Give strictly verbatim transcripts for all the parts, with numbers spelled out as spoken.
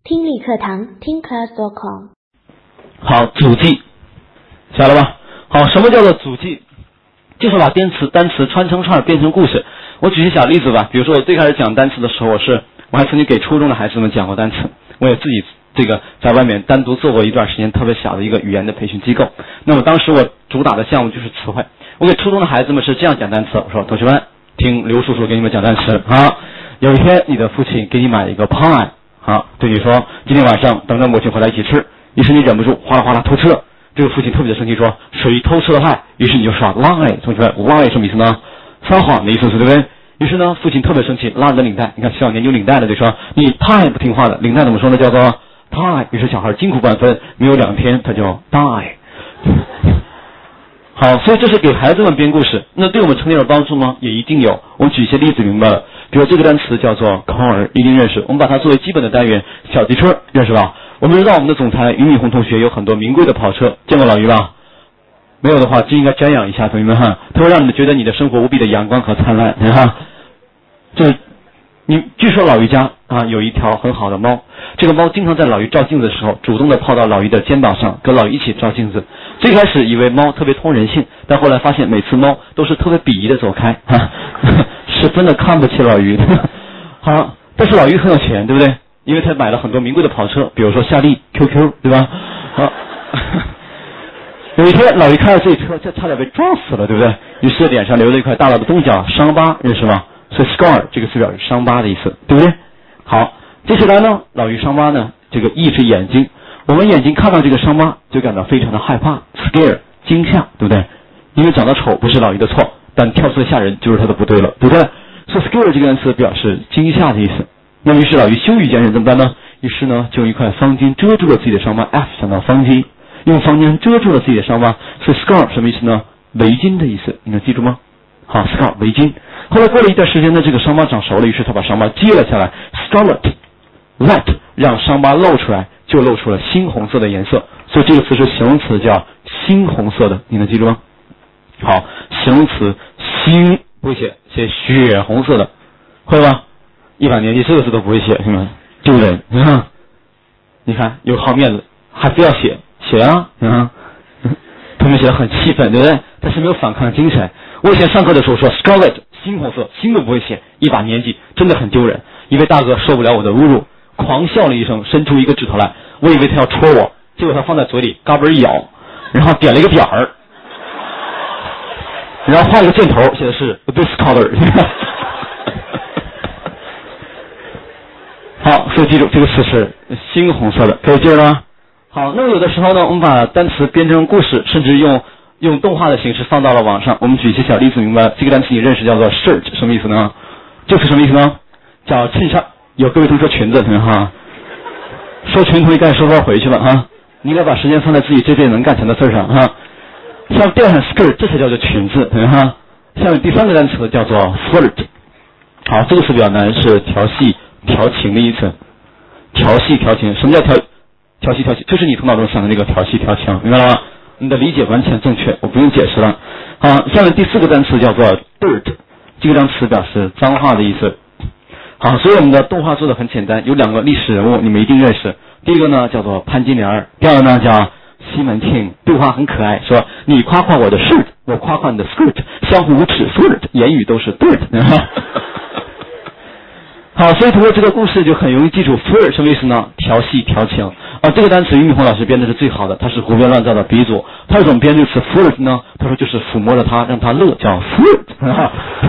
听力课堂听 class dot com。 好，组记晓得吧？好，什么叫做组记？就是把单词单词穿成串变成故事。我举些小例子吧，比如说我最开始讲单词的时候，我是我还曾经给初中的孩子们讲过单词，我也自己这个在外面单独做过一段时间特别小的一个语言的培训机构。那么当时我主打的项目就是词汇，我给初中的孩子们是这样讲单词，我说同学们听刘叔叔给你们讲单词啊。有一天你的父亲给你买一个 pie 啊，对你说今天晚上等着母亲回来一起吃，于是你忍不住哗啦哗啦偷吃了。这个父亲特别的生气，说谁偷吃了派，于是你就说 lie。 同学们 lie 什么意思呢？撒谎的意思，对不对？于是呢父亲特别生气，拉你的领带，你看小年有领带的就说你太不听话了，领带怎么说呢？叫做 tie。 于是小孩惊恐万分，没有两天他就 die。 好，所以这是给孩子们编故事，那对我们成年人有帮助吗？也一定有。我们举一些例子明白了，比如这个单词叫做 car， 一定认识，我们把它作为基本的单元，小汽车认识吧？我们知道我们的总裁俞敏洪同学有很多名贵的跑车，见过老俞吧？没有的话就应该瞻仰一下，同学们哈，它会让你们觉得你的生活无比的阳光和灿烂哈。就是你据说老俞家啊有一条很好的猫，这个猫经常在老俞照镜子的时候主动的泡到老俞的肩膀上，跟老俞一起照镜子。最开始以为猫特别通人性，但后来发现每次猫都是特别鄙夷的走开哈，十分的看不起老俞。好，但是老俞很有钱，对不对？因为他买了很多名贵的跑车，比如说夏利 Q Q， 对吧？好，有一天老俞开着这车就差点被撞死了，对不对？于是脸上留了一块大大的东角伤疤，认识吗？所以 scar 这个词表示伤疤的意思，对不对？好，接下来呢老俞伤疤呢这个意是眼睛，我们眼睛看到这个伤疤就感到非常的害怕 scare 惊吓，对不对？因为长得丑不是老俞的错，但跳出来吓人就是他的不对了，对不对？所以 scare 这个单词表示惊吓的意思。那么于是老俞羞于见人怎么办呢？于是呢就用一块方巾遮住了自己的伤疤， F 想到方巾，用方巾遮住了自己的伤疤。所以 scar 什么意思呢？围巾的意思，你能记住吗？好 scar 围巾。后来过了一段时间呢，这个伤疤长熟了，于是他把伤疤揭了下来， scarlet let 让伤疤露出来，就露出了猩红色的颜色，所以这个词是形容词，叫猩红色的，你能记住吗？好，形容词猩不会写，写血红色的，会吧？一把年纪这个字都不会写，是吗？丢人啊！你看有好面子还不要写，写啊啊！同学写得很气愤，对不对？但是没有反抗精神。我以前上课的时候说 scarlet 猩红色，猩都不会写，一把年纪真的很丢人。一位大哥受不了我的侮辱，狂笑了一声，伸出一个指头来，我以为他要戳我，结果他放在嘴里嘎嘣一咬，然后点了一个点儿，然后画了个箭头，写的是 this color。好，所以记住这个词是猩红色的，可以记住了吗？好，那么有的时候呢，我们把单词编成故事，甚至用用动画的形式放到了网上。我们举一些小例子，明白这个单词你认识，叫做 shirt， 什么意思呢？这是什么意思呢？叫衬衫。有各位同学说裙子，同学哈，说裙同学赶紧收包回去了哈，你应该把时间放在自己这辈子能干成的事上哈。像第二项 skirt， 这才叫做裙子，同学哈。下面第三个单词叫做 flirt。好，这个词比较难，是调戏调情的意思。调戏调情，什么叫调调戏调情？就是你头脑中想的那个调戏调情，明白了吗？你的理解完全正确，我不用解释了。好，下面第四个单词叫做 dirt， 这个单词表示脏话的意思。好，所以我们的动画做的很简单，有两个历史人物你们一定认识。第一个呢叫做潘金莲，第二个呢叫西门庆。对话很可爱，说你夸夸我的 shirt， 我夸夸你的 skirt， 相互无耻 flirt， 言语都是 dirt。好，所以通过这个故事就很容易记住 flirt 什么意思呢？调戏调情啊，这个单词俞敏洪老师编的是最好的，他是胡编乱造的鼻祖。他是怎么编这个词 flirt 呢？他说就是抚摸着他让他乐，叫 flirt。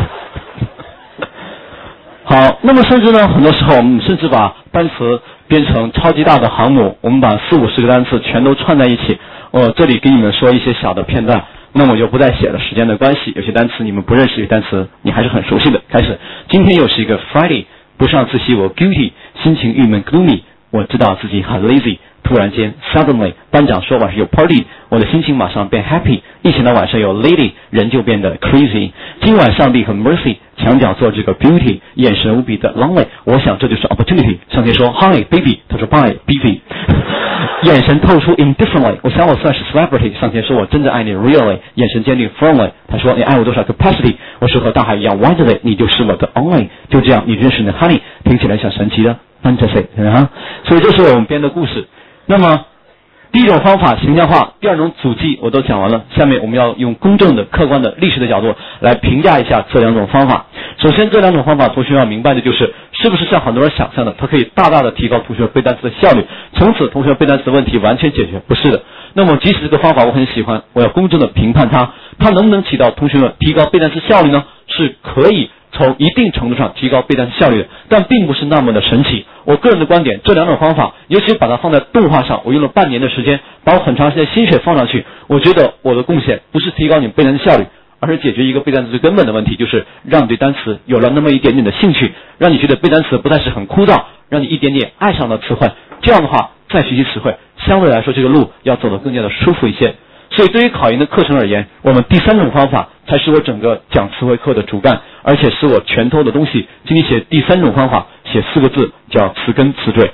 好，那么甚至呢很多时候我们甚至把单词编成超级大的航母，我们把四五十个单词全都串在一起。我这里给你们说一些小的片段，那么我就不再写了，时间的关系，有些单词你们不认识，有些单词你还是很熟悉的。开始，今天又是一个 Friday， 不上自习我 guilty， 心情郁闷 gloomy， 我知道自己很 lazy， 突然间 suddenly， 班长说晚上有 party， 我的心情马上变 happy， 一想到晚上有 lady， 人就变得 crazy， 今晚上帝和 mercy， 墙角坐这个 beauty， 眼神无比的 lonely， 我想这就是 opportunity， 上天说 hi baby， 他说 bye baby。眼神透出 indifferently， 我想我算是 celebrity， 上天说我真的爱你 really， 眼神坚定 firmly， 他说你爱我多少 capacity， 我是和大海一样 widely， 你就是我的 only， 就这样你认识你的 honey， 听起来像神奇的 fantasy 啊。所以这是我们编的故事。那么第一种方法形象化，第二种组记我都讲完了，下面我们要用公正的、客观的、历史的角度来评价一下这两种方法。首先，这两种方法同学要明白的就是，是不是像很多人想象的，它可以大大的提高同学背单词的效率，从此同学背单词的问题完全解决？不是的。那么即使这个方法我很喜欢，我要公正的评判它，它能不能起到同学们提高背单词效率呢？是可以从一定程度上提高背单词效率的，但并不是那么的神奇。我个人的观点，这两种方法，尤其把它放在动画上，我用了半年的时间，把我很长时间心血放上去，我觉得我的贡献不是提高你背单词效率，而是解决一个背单词最根本的问题，就是让你对单词有了那么一点点的兴趣，让你觉得背单词不再是很枯燥，让你一点点爱上了词汇。这样的话，再学习词汇，相对来说这个路要走得更加的舒服一些。所以对于考研的课程而言，我们第三种方法才是我整个讲词汇课的主干，而且是我拳头的东西。今天写第三种方法，写四个字叫词根词缀。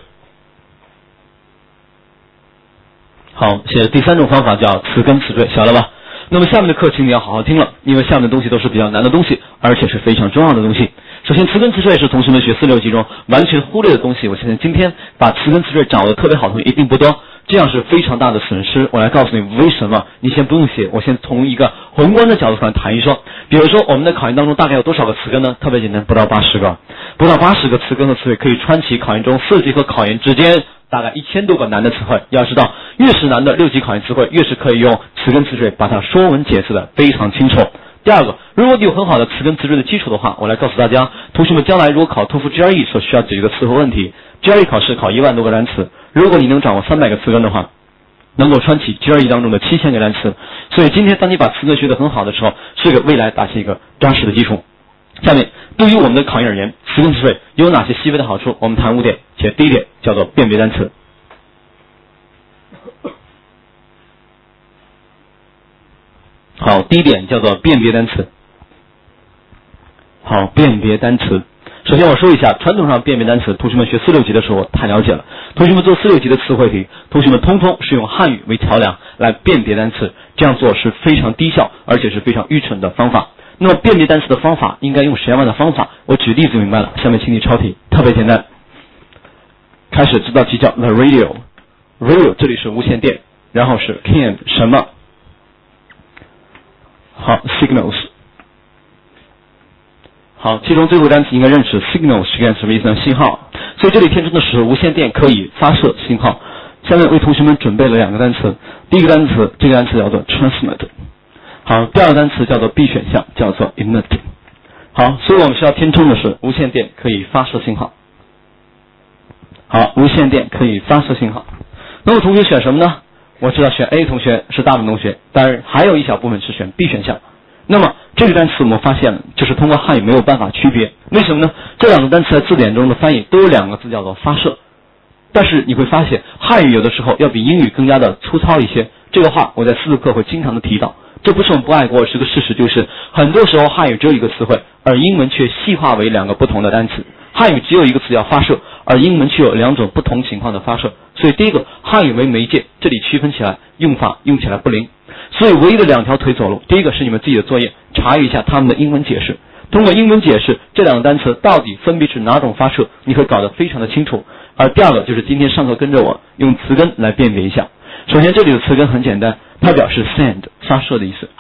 好，写第三种方法叫词根词缀，晓得吧？那么下面的课请你要好好听了，因为下面的东西都是比较难的东西，而且是非常重要的东西。首先，词根词缀是同学们学四六级中完全忽略的东西。我相信今天把词根词缀掌握的特别好的同学一定不多，这样是非常大的损失。我来告诉你为什么。你先不用写，我先从一个宏观的角度上谈一说。比如说，我们的考研当中大概有多少个词根呢？特别简单，不到八十个，不到八十个词根和词汇可以穿起考研中四级和考研之间大概一千多个难的词汇。要知道，越是难的六级考研词汇，越是可以用词根词缀把它说文解字的非常清楚。第二个，如果你有很好的词根词缀的基础的话，我来告诉大家，同学们将来如果考托福 G R E 所需要解决的词汇问题 ，G R E 考试考一万多个单词，如果你能掌握三百个词根的话，能够穿起 G R E 当中的七千个单词。所以今天当你把词根学得很好的时候，是给未来打下一个扎实的基础。下面，对于我们的考研而言，词根词缀有哪些细微的好处？我们谈五点。且第一点叫做辨别单词。好，第一点叫做辨别单词。好，辨别单词。首先我说一下，传统上辨别单词，同学们学四六级的时候太了解了。同学们做四六级的词汇题，同学们通通是用汉语为桥梁来辨别单词，这样做是非常低效，而且是非常愚蠢的方法。那么辨别单词的方法应该用什么样的方法？我举例子明白了，下面请你抄题，特别简单。开始这道题叫 the radio，radio 这里是无线电，然后是 can 什么？好 ，signals。好，其中最后单词应该认识 signals 是干什么意思呢？信号。所以这里填充的是无线电可以发射信号。下面为同学们准备了两个单词，第一个单词，这个单词叫做 transmit。好，第二个单词叫做 B 选项，叫做 emit。好，所以我们需要填充的是无线电可以发射信号。好，无线电可以发射信号。那么同学选什么呢？我知道选 A 同学是大部分同学，当然还有一小部分是选 B 选项。那么这个单词我们发现了，就是通过汉语没有办法区别，为什么呢？这两个单词在字典中的翻译都有两个字叫做发射，但是你会发现汉语有的时候要比英语更加的粗糙一些，这个话我在四课会经常的提到。这不是我们不爱国，是个事实，就是很多时候汉语只有一个词汇，而英文却细化为两个不同的单词。汉语只有一个词叫发射，而英文却有两种不同情况的发射。所以第一个，汉语为媒介，这里区分起来用法用起来不灵。所以唯一的两条腿走路，第一个是你们自己的作业，查阅一下他们的英文解释，通过英文解释这两个单词到底分别是哪种发射，你会搞得非常的清楚。而第二个就是今天上课跟着我用词根来辨别一下。首先这里的词根很简单，它表示 send 发射的意思。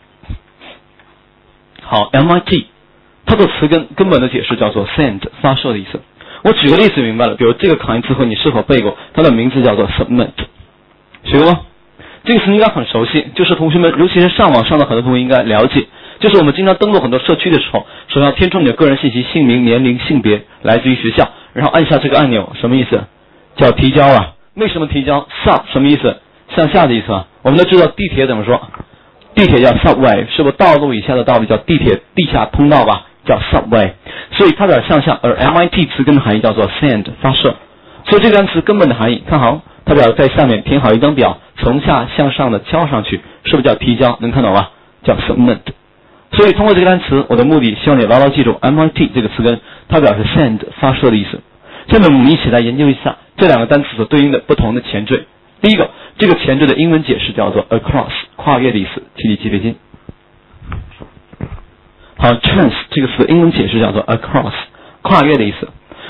好 M I T 它的词根根本的解释叫做 send 发射的意思。我举个例子明白了，比如这个考研词汇你是否背过？它的名字叫做 submit， 学过吗？这个词应该很熟悉，就是同学们尤其是上网上的很多同学应该了解，就是我们经常登录很多社区的时候，首先要填充你的个人信息，姓名、年龄、性别，来自于学校，然后按下这个按钮，什么意思？叫提交啊。为什么提交 ？sub 什么意思？向下的意思啊。我们都知道地铁怎么说？地铁叫 subway， 是不是道路以下的道路叫地铁地下通道吧？叫 subway， 所以它表示向下，而 M I T 词根的含义叫做 send 发射。所以这个单词根本的含义，看好，它表示在下面填好一张表，从下向上的交上去，是不是叫提交？能看懂吧？叫 submit。所以通过这个单词，我的目的希望你牢牢记住 M I T 这个词根，它表示 send 发射的意思。下面我们一起来研究一下这两个单词所对应的不同的前缀。第一个，这个前缀的英文解释叫做 across， 跨越的意思，请你记背心。好 ，trans 这个词英文解释叫做 across， 跨越的意思。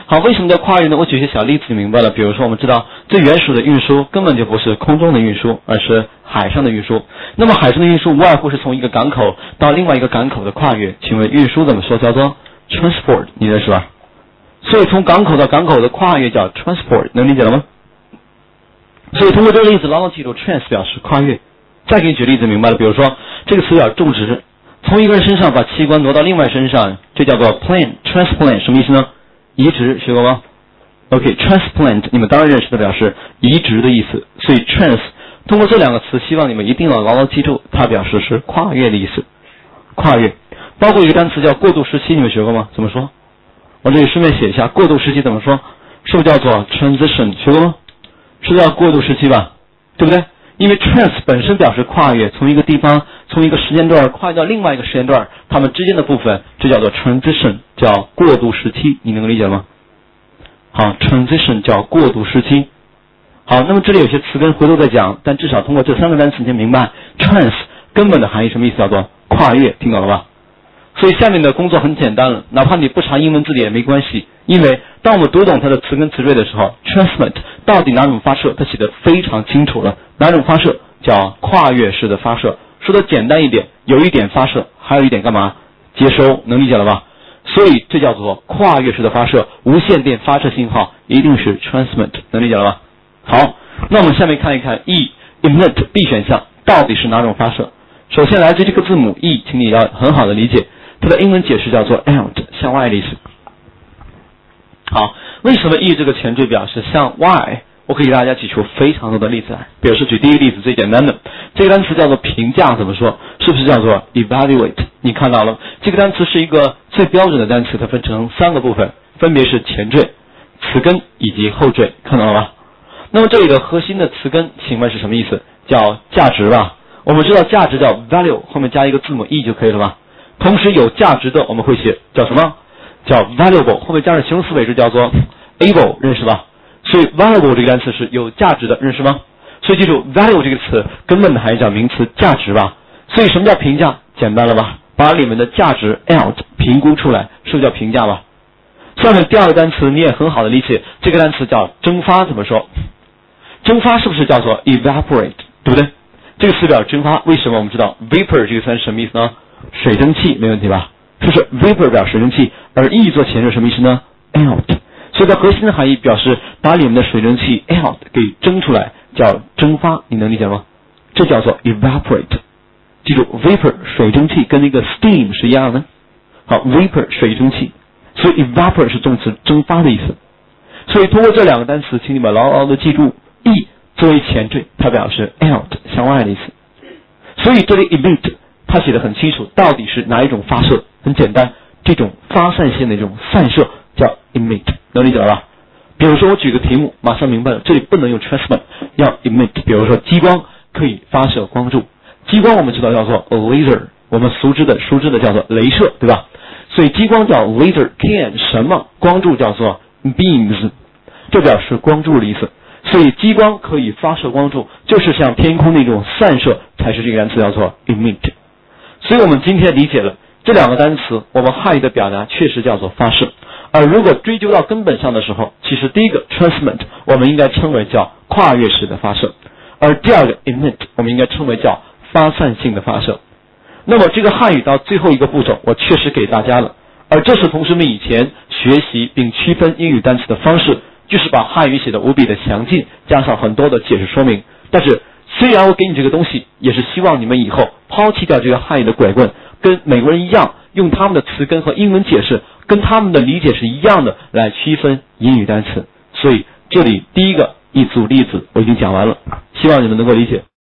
好，为什么叫跨越呢？我举一些小例子就明白了。比如说我们知道最原始的运输根本就不是空中的运输，而是海上的运输。那么海上的运输无外乎是从一个港口到另外一个港口的跨越。请问运输怎么说？叫做 transport， 你认识吧？所以从港口到港口的跨越叫 transport， 能理解了吗？所以通过这个例子牢牢记住 trans 表示跨越。再给你举例子明白了。比如说这个词叫种植，从一个人身上把器官挪到另外身上，这叫做 plant transplant， 什么意思呢？移植，学过吗 ？OK， transplant 你们当然认识的，表示移植的意思。所以 trans 通过这两个词，希望你们一定要牢牢记住，它表示是跨越的意思。跨越，包括一个单词叫过渡时期，你们学过吗？怎么说？我这里顺便写一下，过渡时期怎么说？是不是叫做 transition？ 学过吗？是叫过渡时期吧？对不对？因为 trans 本身表示跨越，从一个地方，从一个时间段跨越到另外一个时间段，它们之间的部分，这叫做 transition， 叫过渡时期，你能理解吗？好 ，transition 叫过渡时期。好，那么这里有些词根回头再讲，但至少通过这三个单词你先明白 trans 根本的含义什么意思，叫做跨越，听懂了吧？所以下面的工作很简单了，哪怕你不查英文字典也没关系，因为当我们读懂它的词根词缀的时候 ，transmit 到底哪种发射，它写得非常清楚了。哪种发射叫跨越式的发射？说的简单一点，有一点发射，还有一点干嘛？接收，能理解了吧？所以这叫做跨越式的发射，无线电发射信号一定是 transmit， 能理解了吧？好，那我们下面看一看 E emit B 选项到底是哪种发射？首先来自这个字母 E， 请你要很好的理解。它的英文解释叫做 out， 向外的意思。好，为什么 E 这个前缀表示向外？我可以给大家举出非常多的例子来。比如说举第一个例子最简单的，这个单词叫做评价，怎么说？是不是叫做 evaluate？ 你看到了，这个单词是一个最标准的单词，它分成三个部分，分别是前缀、词根以及后缀，看到了吧？那么这里的核心的词根，请问是什么意思？叫价值吧？我们知道价值叫 value， 后面加一个字母 E 就可以了吧？同时有价值的我们会写叫什么？叫 valuable， 后面加上形容词尾缀叫做 able， 认识吧？所以 valuable 这个单词是有价值的，认识吗？所以记住 value 这个词根本的含义叫名词价值吧？所以什么叫评价？简单了吧？把里面的价值 out 评估出来，是不是叫评价吧？下面第二个单词你也很好的理解，这个单词叫蒸发，怎么说？蒸发是不是叫做 evaporate， 对不对？这个词表蒸发，为什么我们知道 vapor 这个词是什么意思呢？水蒸气，没问题吧？是不是 vapor 表水蒸气，而 E 做前缀什么意思呢？ out， 所以它核心的含义表示把里面的水蒸气 out 给蒸出来，叫蒸发，你能理解吗？这叫做 evaporate。记住 vapor 水蒸气跟那个 steam 是一样的。好 vapor 水蒸气，所以 evaporate 是动词蒸发的意思。所以通过这两个单词，请你们牢牢的记住 E 作为前缀，它表示 out 向外的意思。所以这里 emit它写得很清楚，到底是哪一种发射？很简单，这种发散线的一种散射叫 emit， 能理解了吧？比如说我举个题目，马上明白了，这里不能用 transmit， 要 emit。比如说激光可以发射光柱，激光我们知道叫做 laser， 我们熟知的熟知的叫做镭射，对吧？所以激光叫 laser can 什么？光柱叫做 beams， 这表示光柱的意思。所以激光可以发射光柱，就是像天空那种散射，才是这个单词叫做 emit。所以我们今天理解了这两个单词，我们汉语的表达确实叫做发射。而如果追究到根本上的时候，其实第一个 transmit 我们应该称为叫跨越式的发射，而第二个 emit 我们应该称为叫发散性的发射。那么这个汉语到最后一个步骤我确实给大家了，而这是同学们以前学习并区分英语单词的方式，就是把汉语写得无比的详尽，加上很多的解释说明。但是虽然我给你这个东西，也是希望你们以后抛弃掉这个汉语的拐棍，跟美国人一样，用他们的词根和英文解释跟他们的理解是一样的来区分英语单词。所以这里第一个一组例子我已经讲完了，希望你们能够理解。